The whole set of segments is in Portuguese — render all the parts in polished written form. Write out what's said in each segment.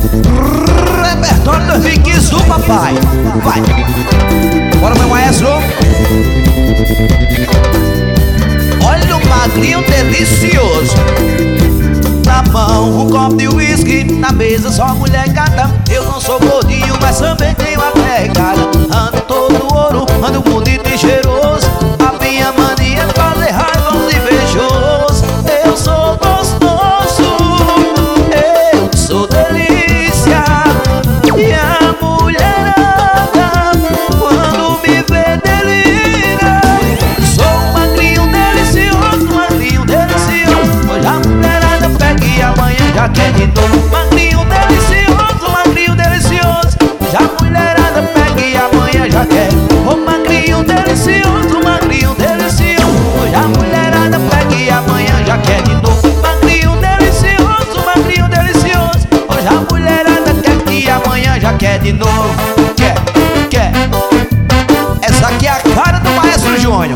Repertório 2015 do papai. Vai. Bora, meu maestro. Olha o magrinho delicioso. Na mão um copo de uísque, na mesa só mulher gata. Eu não sou gordinho, mas também tenho a pegada. Ando todo ouro, ando bonito e cheiroso. A minha mania é fazer raiva aos invejosos. Eu sou gostoso, eu sou delícia. E a mulherada, quando me vê, delira. Sou um magrinho delicioso, magrinho delicioso. Hoje a mulherada pega e amanhã já quer de novo. Magrinho delicioso, magrinho delicioso. Hoje a mulherada pega e amanhã já quer. Ô magrinho delicioso, magrinho delicioso. Hoje a mulherada pega e amanhã já quer de novo. Magrinho delicioso, magrinho delicioso. Hoje a mulherada quer e amanhã já quer de novo. Quer. Essa aqui é a cara do Maestro Júnior.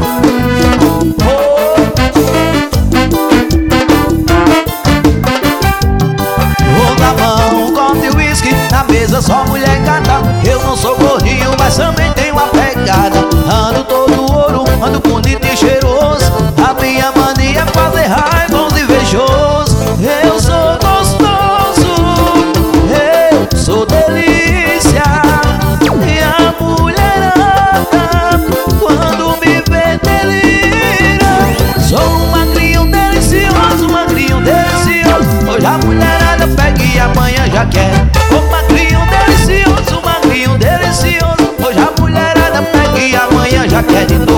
Na mão um copo de uísque, na mesa só mulher gata. Eu não sou gordinho, mas também tenho uma pegada. Ando todo ouro, ando bonito e cheiroso. A minha mania é fazer raiva aos invejosos. Eu sou gostoso, eu sou delícia. E a mulherada, quando me vê, delira. Sou um magrinho delicioso, magrinho delicioso. Hoje a mulherada pega e amanhã já quer. Ô magrinho delicioso, magrinho delicioso. Hoje a mulherada pega e amanhã já quer de novo.